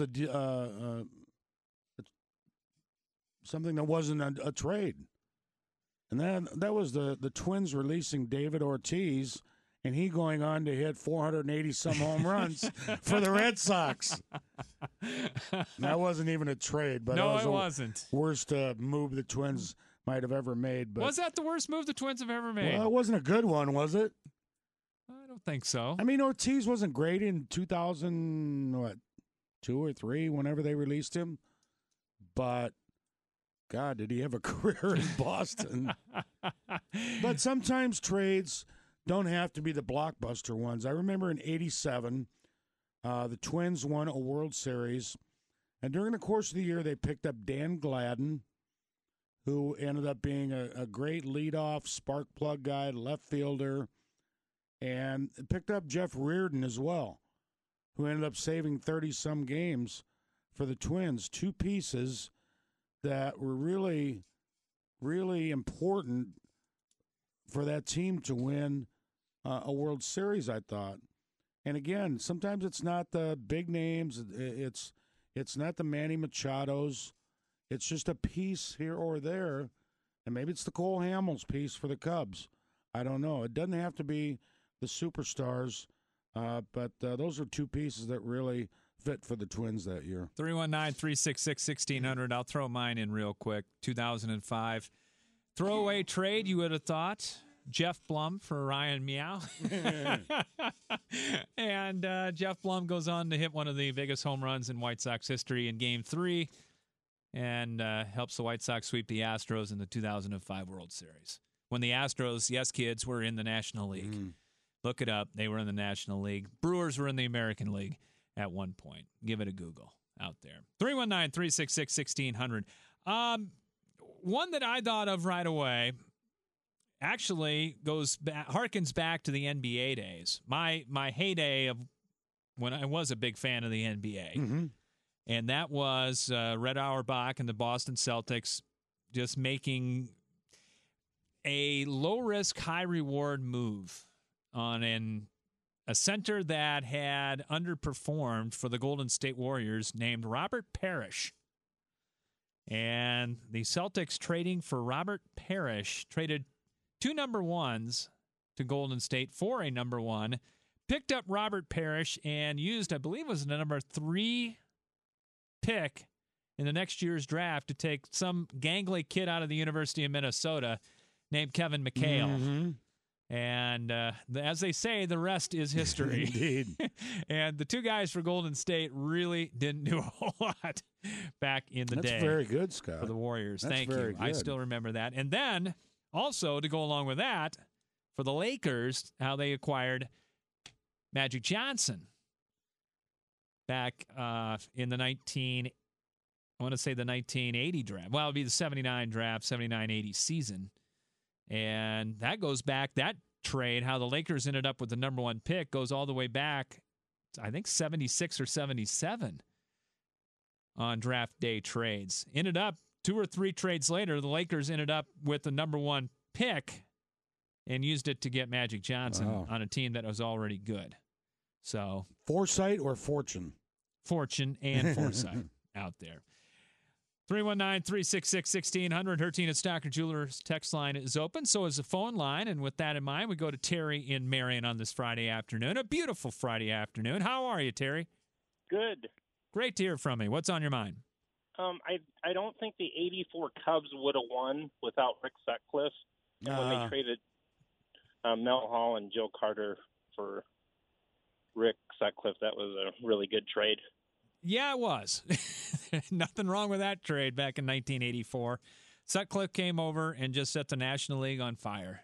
B: something that wasn't a trade. And then that was the Twins releasing David Ortiz and he going on to hit 480-some home runs for the Red Sox. That wasn't even a trade, but
A: no, it wasn't.
B: Worst move the Twins might have ever made. But
A: was that the worst move the Twins have ever made?
B: Well, it wasn't a good one, was it?
A: I don't think so.
B: I mean, Ortiz wasn't great in 2002 or 3, whenever they released him. But God, did he have a career in Boston? But sometimes trades don't have to be the blockbuster ones. I remember in '87, the Twins won a World Series, and during the course of the year, they picked up Dan Gladden, who ended up being a great leadoff spark plug guy, left fielder, and picked up Jeff Reardon as well, who ended up saving 30-some games for the Twins. Two pieces that were really, really important for that team to win a World Series, I thought. And again, sometimes it's not the big names. It's not the Manny Machados. It's just a piece here or there. And maybe it's the Cole Hamels piece for the Cubs. I don't know. It doesn't have to be the superstars, but those are two pieces that really fit for the Twins that year.
A: 319-366-1600. I'll throw mine in real quick. 2005. Throwaway trade, you would have thought. Jeff Blum for Ryan Meow. And Jeff Blum goes on to hit one of the biggest home runs in White Sox history in Game 3 and helps the White Sox sweep the Astros in the 2005 World Series. When the Astros, yes, kids, were in the National League. Look it up. They were in the National League. Brewers were in the American League at one point. Give it a Google out there. 319-366-1600. One that I thought of right away actually harkens back to the NBA days. My heyday of when I was a big fan of the NBA. And that was Red Auerbach and the Boston Celtics just making a low-risk, high-reward move on a center that had underperformed for the Golden State Warriors named Robert Parrish. And the Celtics trading for Robert Parrish traded 2 number ones to Golden State for a number 1, picked up Robert Parrish and used, I believe it was the number 3 pick in the next year's draft to take some gangly kid out of the University of Minnesota named Kevin McHale. And as they say, the rest is history.
B: Indeed.
A: And the 2 guys for Golden State really didn't do a whole lot back in the day.
B: That's very good, Scott.
A: For the Warriors.
B: That's
A: Thank
B: very
A: you.
B: good.
A: I still remember that. And then, also, to go along with that, for the Lakers, how they acquired Magic Johnson back in the I want to say the 1980 draft. Well, it would be the 79 draft, 79-80 season. And that goes back, that trade, how the Lakers ended up with the number 1 pick, goes all the way back, I think 76 or 77 on draft day trades. Ended up 2 or 3 trades later, the Lakers ended up with the number 1 pick and used it to get Magic Johnson on a team that was already good. So
B: foresight or fortune?
A: Fortune and foresight out there. 319-366-1600. Hertin at Stocker Jewelers text line is open. So is the phone line. And with that in mind, we go to Terry in Marion on this Friday afternoon. A beautiful Friday afternoon. How are you, Terry?
O: Good.
A: Great to hear from you. What's on your mind?
O: I don't think the 84 Cubs would have won without Rick Sutcliffe when they traded Mel Hall and Joe Carter for Rick Sutcliffe. That was a really good trade.
A: Yeah, it was. Nothing wrong with that trade back in 1984. Sutcliffe came over and just set the National League on fire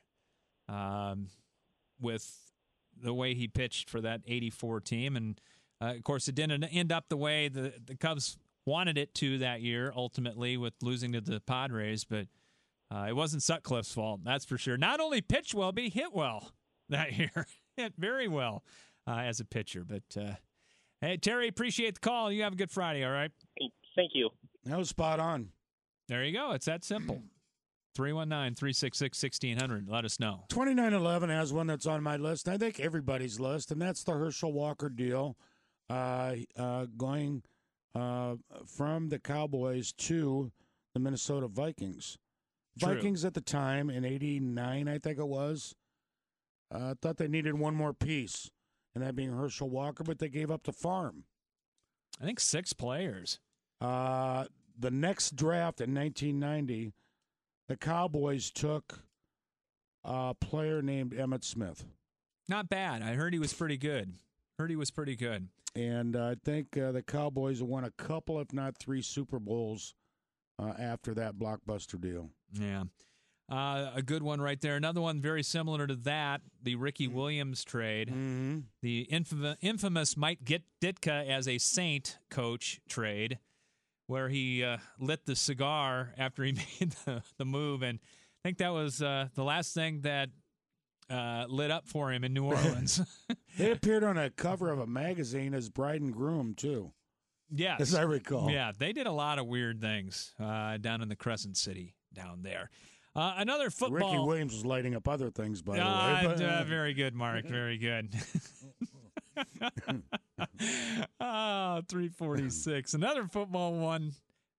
A: with the way he pitched for that 84 team. And, of course, it didn't end up the way the Cubs wanted it to that year, ultimately, with losing to the Padres. But it wasn't Sutcliffe's fault, that's for sure. Not only pitched well, but he hit well that year. Hit very well as a pitcher. But, hey, Terry, appreciate the call. You have a good Friday, all right?
O: Thank you.
B: That was spot on.
A: There you go. It's that simple. 319-366-1600. Let us know.
B: 2911 has one that's on my list. I think everybody's list, and that's the Herschel Walker deal going from the Cowboys to the Minnesota Vikings.
A: True.
B: Vikings at the time, in 89, I think it was, thought they needed one more piece, and that being Herschel Walker, but they gave up the farm.
A: I think 6 players.
B: The next draft in 1990, the Cowboys took a player named Emmitt Smith.
A: Not bad. I heard he was pretty good.
B: And I think the Cowboys won a couple, if not 3, Super Bowls after that blockbuster deal.
A: Yeah. A good one right there. Another one very similar to that, the Ricky Williams trade.
B: Mm-hmm.
A: The infamous Mike Ditka as a Saint coach trade, where he lit the cigar after he made the move. And I think that was the last thing that lit up for him in New Orleans.
B: They appeared on a cover of a magazine as bride and groom, too.
A: Yes.
B: As I recall.
A: Yeah, they did a lot of weird things down in the Crescent City down there. Another football.
B: Ricky Williams was lighting up other things, by the way. But,
A: very good, Mark. Very good. 346. Another football one.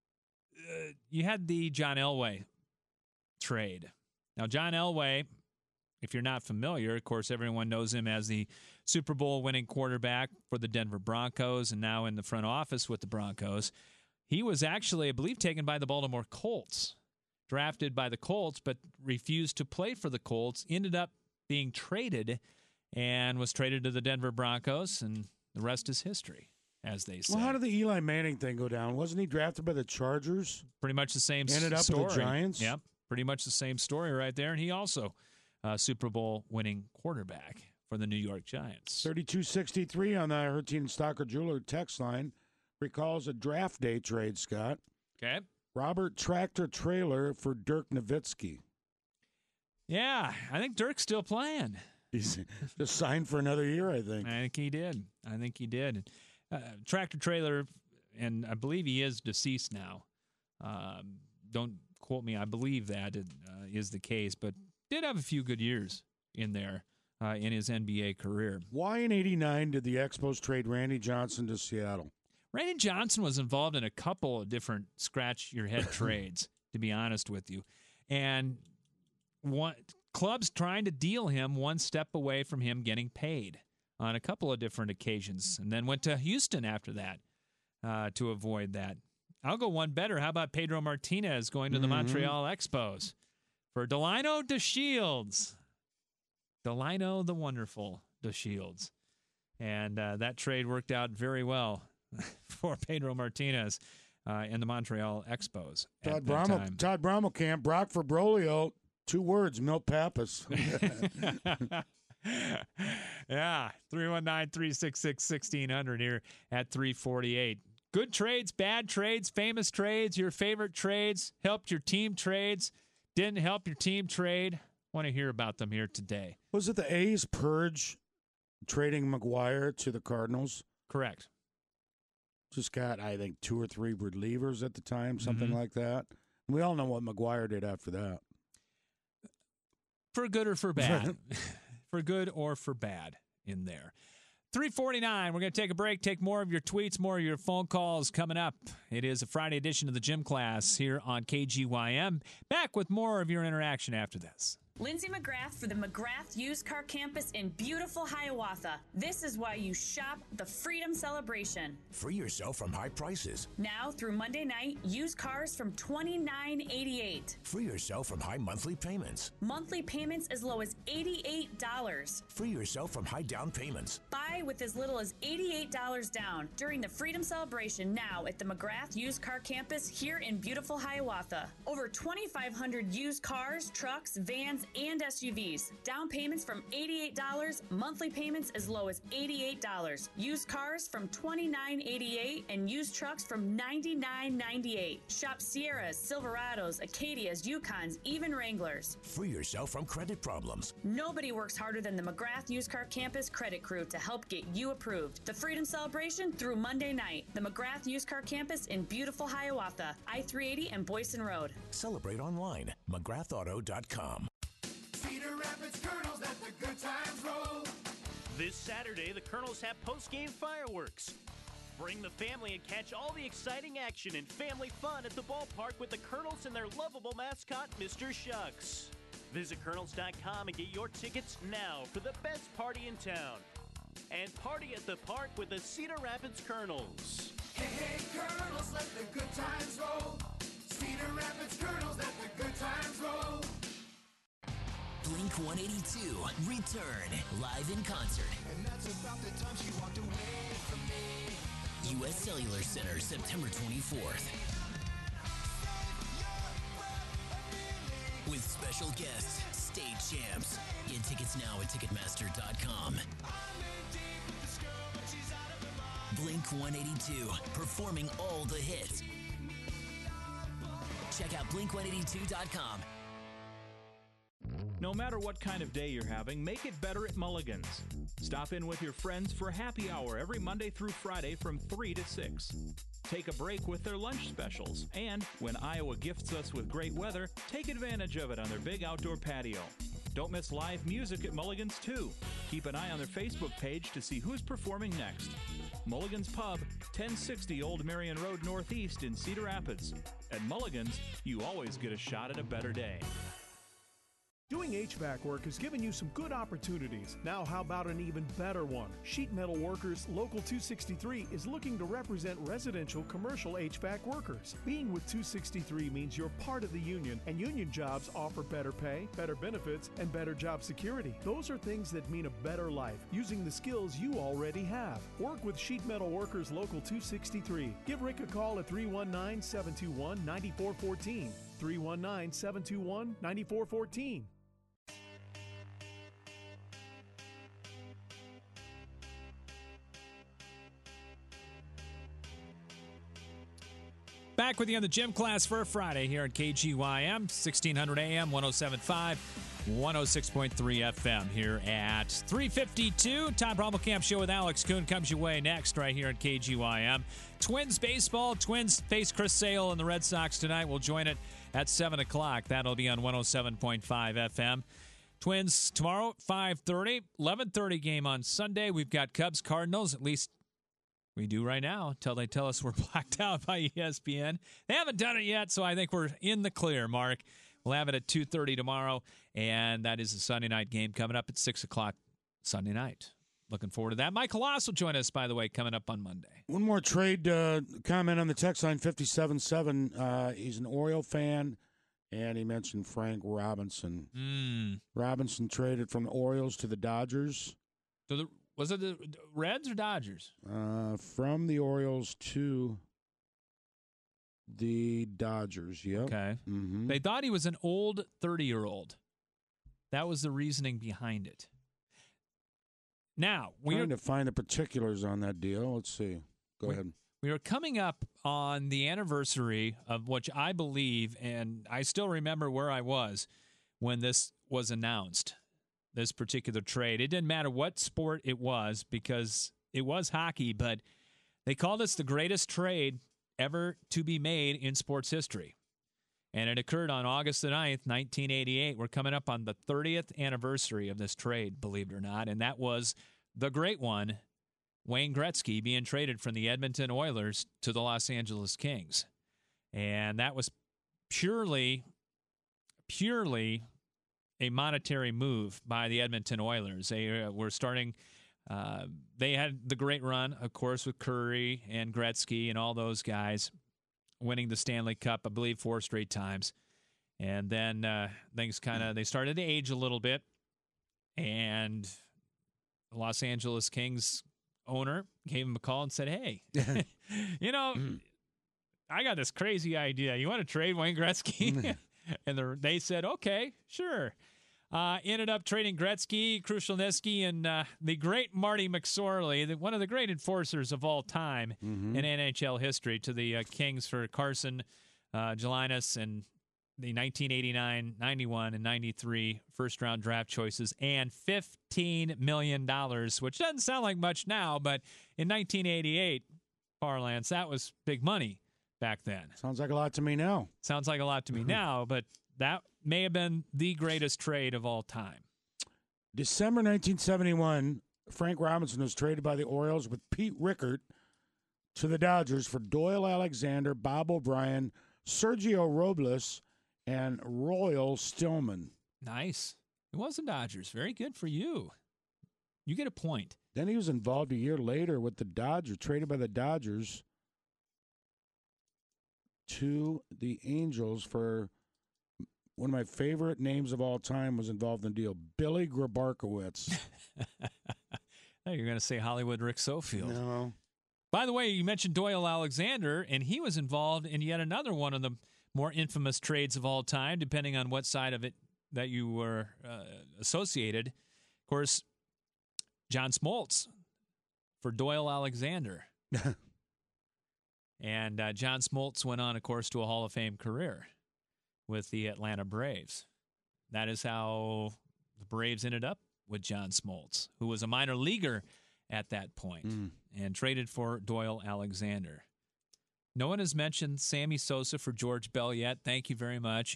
A: You had the John Elway trade. Now, John Elway, if you're not familiar, of course, everyone knows him as the Super Bowl winning quarterback for the Denver Broncos and now in the front office with the Broncos. He was actually, I believe, taken by the Baltimore Colts. Drafted by the Colts, but refused to play for the Colts, ended up being traded and was traded to the Denver Broncos, and the rest is history, as they say.
B: Well, how did the Eli Manning thing go down? Wasn't he drafted by the Chargers?
A: Pretty much the same
B: Ended up
A: story.
B: with the Giants?
A: Yep, pretty much the same story right there, and he also Super Bowl winning quarterback for the New York Giants.
B: 3263 on the Hertin Stocker Jeweler text line recalls a draft day trade, Scott.
A: Okay.
B: Robert Tractor Trailer for Dirk Nowitzki.
A: Yeah, I think Dirk's still playing.
B: He's just signed for another year, I think.
A: I think he did. Tractor Trailer, and I believe he is deceased now. Don't quote me. I believe that is the case, but did have a few good years in there in his NBA career.
B: Why in 89 did the Expos trade Randy Johnson to Seattle?
A: Randy Johnson was involved in a couple of different scratch-your-head trades, to be honest with you. And clubs trying to deal him one step away from him getting paid on a couple of different occasions, and then went to Houston after that to avoid that. I'll go one better. How about Pedro Martinez going to the Montreal Expos for Delino DeShields? Delino the Wonderful DeShields. And that trade worked out very well for Pedro Martinez in the Montreal Expos.
B: Todd Brommelkamp, Brock Fabrolio, 2 words, Milt Pappas.
A: Yeah, 319-366-1600 here at 348. Good trades, bad trades, famous trades, your favorite trades, helped your team trades, didn't help your team trade. Want to hear about them here today.
B: Was it the A's purge trading McGuire to the Cardinals?
A: Correct.
B: Just got, I think, 2 or 3 relievers at the time, something like that. And we all know what McGuire did after that.
A: For good or for bad. For good or for bad in there. 3:49. We're going to take a break, take more of your tweets, more of your phone calls coming up. It is a Friday edition of the Gym Class here on KGYM. Back with more of your interaction after this.
P: Lindsay McGrath for the McGrath Used Car Campus in beautiful Hiawatha. This is why you shop the Freedom Celebration.
Q: Free yourself from high prices.
P: Now through Monday night, used cars from $29.88.
Q: Free yourself from high monthly payments.
P: Monthly payments as low as $88.
Q: Free yourself from high down payments.
P: Buy with as little as $88 down during the Freedom Celebration now at the McGrath Used Car Campus here in beautiful Hiawatha. Over 2,500 used cars, trucks, vans, and SUVs. Down payments from $88, monthly payments as low as $88. Used cars from $29.88 and used trucks from $99.98. Shop Sierras, Silverados, Acadias, Yukons, even Wranglers.
Q: Free yourself from credit problems.
P: Nobody works harder than the McGrath Used Car Campus credit crew to help get you approved. The Freedom Celebration through Monday night. The McGrath Used Car Campus in beautiful Hiawatha, I-380 and Boyson Road.
Q: Celebrate online, McGrathAuto.com.
R: Cedar Rapids Colonels, let the good times roll.
S: This Saturday, the Colonels have post-game fireworks. Bring the family and catch all the exciting action and family fun at the ballpark with the Colonels and their lovable mascot, Mr. Shucks. Visit Colonels.com and get your tickets now for the best party in town. And party at the park with the Cedar Rapids Colonels.
R: Hey, hey, Colonels, let the good times roll. Cedar Rapids Colonels, let the good times roll.
T: Blink 182 return live in concert.
R: And that's about the time she walked away from me.
T: U.S. Cellular Center, September 24th. With special guests, state champs. Get tickets now at Ticketmaster.com. Blink 182, performing all the hits. Check out Blink182.com.
U: No matter what kind of day you're having, make it better at Mulligan's. Stop in with your friends for happy hour every Monday through Friday from 3 to 6. Take a break with their lunch specials. And when Iowa gifts us with great weather, take advantage of it on their big outdoor patio. Don't miss live music at Mulligan's, too. Keep an eye on their Facebook page to see who's performing next. Mulligan's Pub, 1060 Old Marion Road Northeast in Cedar Rapids. At Mulligan's, you always get a shot at a better day.
V: Doing HVAC work has given you some good opportunities. Now how about an even better one? Sheet Metal Workers Local 263 is looking to represent residential commercial HVAC workers. Being with 263 means you're part of the union, and union jobs offer better pay, better benefits, and better job security. Those are things that mean a better life, using the skills you already have. Work with Sheet Metal Workers Local 263. Give Rick a call at 319-721-9414. 319-721-9414.
A: Back with you on the Gym Class for a Friday here at KGYM, 1600 AM, 107.5, 106.3 FM here at 352. Todd Brommelkamp Show with Alex Kuhn comes your way next right here at KGYM. Twins baseball. Twins face Chris Sale and the Red Sox tonight. We'll join it at 7 o'clock. That'll be on 107.5 FM. Twins tomorrow at 5:30. 11:30 game on Sunday. We've got Cubs Cardinals, at least we do right now, until they tell us we're blacked out by ESPN. They haven't done it yet, so I think we're in the clear, Mark. We'll have it at 2:30 tomorrow, and that is a Sunday night game coming up at 6 o'clock Sunday night. Looking forward to that. Mike Halas will join us, by the way, coming up on Monday.
B: One more trade comment on the text line, 57.7. He's an Oriole fan, and he mentioned Frank Robinson. Robinson traded from the Orioles to the Dodgers.
A: Was it the Reds or Dodgers?
B: From the Orioles to the Dodgers, yep.
A: Okay.
B: Mm-hmm.
A: They thought he was an old 30-year-old. That was the reasoning behind it. Now,
B: Trying to find the particulars on that deal. Let's see. Go ahead.
A: We are coming up on the anniversary of which I believe, and I still remember where I was when this was announced, this particular trade. It didn't matter what sport it was because it was hockey, but they called this the greatest trade ever to be made in sports history. And it occurred on August the 9th, 1988. We're coming up on the 30th anniversary of this trade, believe it or not, and that was the great one, Wayne Gretzky being traded from the Edmonton Oilers to the Los Angeles Kings. And that was purely a monetary move by the Edmonton Oilers. They were starting, they had the great run, of course, with Curry and Gretzky and all those guys winning the Stanley Cup, I believe, 4 straight times. And then things they started to age a little bit. And the Los Angeles Kings owner gave him a call and said, hey, I got this crazy idea. You want to trade Wayne Gretzky? And they said, okay, sure. Ended up trading Gretzky, Krushelnyski, and the great Marty McSorley, one of the great enforcers of all time in NHL history, to the Kings for Carson, Gelinas, and the 1989, 91, and 93 first-round draft choices, and $15 million, which doesn't sound like much now, but in 1988 parlance, that was big money back then.
B: Sounds like a lot to me now.
A: Sounds like a lot to me now, but that may have been the greatest trade of all time.
B: December 1971, Frank Robinson was traded by the Orioles with Pete Rickard to the Dodgers for Doyle Alexander, Bob O'Brien, Sergio Robles, and Royal Stillman.
A: Nice. It was the Dodgers. Very good for you. You get a point.
B: Then he was involved a year later with the Dodgers, traded by the Dodgers to the Angels for one of my favorite names of all time was involved in the deal, Billy Grabarkowitz.
A: You're going to say Hollywood Rick Sofield.
B: No.
A: By the way, you mentioned Doyle Alexander, and he was involved in yet another one of the more infamous trades of all time, depending on what side of it that you were associated. Of course, John Smoltz for Doyle Alexander. And John Smoltz went on, of course, to a Hall of Fame career with the Atlanta Braves. That is how the Braves ended up with John Smoltz, who was a minor leaguer at that point and traded for Doyle Alexander. No one has mentioned Sammy Sosa for George Bell yet. Thank you very much.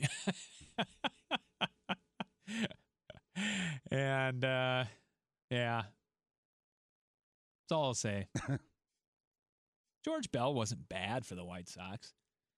A: And, yeah, that's all I'll say. George Bell wasn't bad for the White Sox.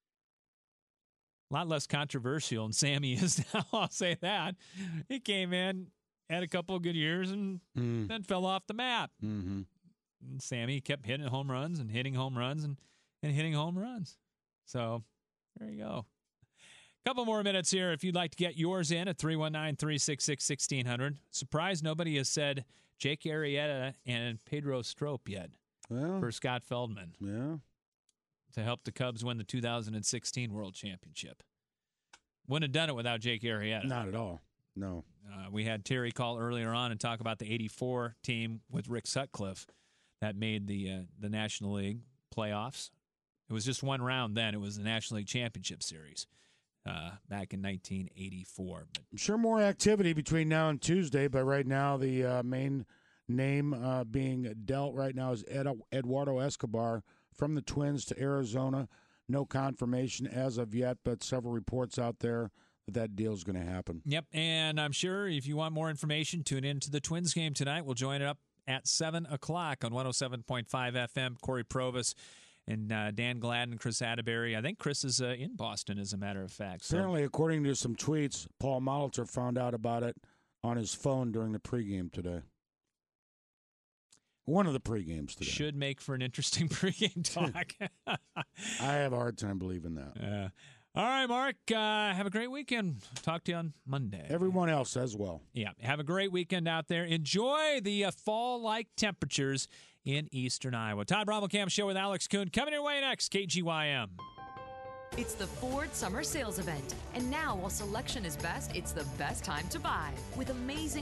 A: A lot less controversial than Sammy is now, I'll say that. He came in, had a couple of good years, and then fell off the map. And Sammy kept hitting home runs and hitting home runs and hitting home runs. So there you go. A couple more minutes here if you'd like to get yours in at 319-366-1600. Surprised nobody has said Jake Arrieta and Pedro Strop yet for Scott Feldman.
B: Yeah.
A: To help the Cubs win the 2016 World Championship. Wouldn't have done it without Jake Arrieta.
B: Not at all. No.
A: We had Terry call earlier on and talk about the 84 team with Rick Sutcliffe that made the National League playoffs. It was just one round then. It was the National League Championship Series back in 1984. But
B: I'm sure more activity between now and Tuesday, but right now the main name being dealt right now is Eduardo Escobar from the Twins to Arizona. No confirmation as of yet, but several reports out there that deal is going to happen.
A: Yep, and I'm sure if you want more information, tune in to the Twins game tonight. We'll join it up at 7 o'clock on 107.5 FM. Corey Provis and Dan Gladden, Chris Atterbury. I think Chris is in Boston, as a matter of fact. So.
B: Apparently, according to some tweets, Paul Molitor found out about it on his phone during the pregame today. One of the pregames today.
A: Should make for an interesting pregame talk.
B: I have a hard time believing that.
A: All right, Mark. Have a great weekend. Talk to you on Monday.
B: Everyone else as well.
A: Yeah. Have a great weekend out there. Enjoy the fall-like temperatures in eastern Iowa. Todd Brommelkamp Show with Alex Kuhn coming your way next. KGYM.
C: It's the Ford Summer Sales Event. And now, while selection is best, it's the best time to buy. With amazing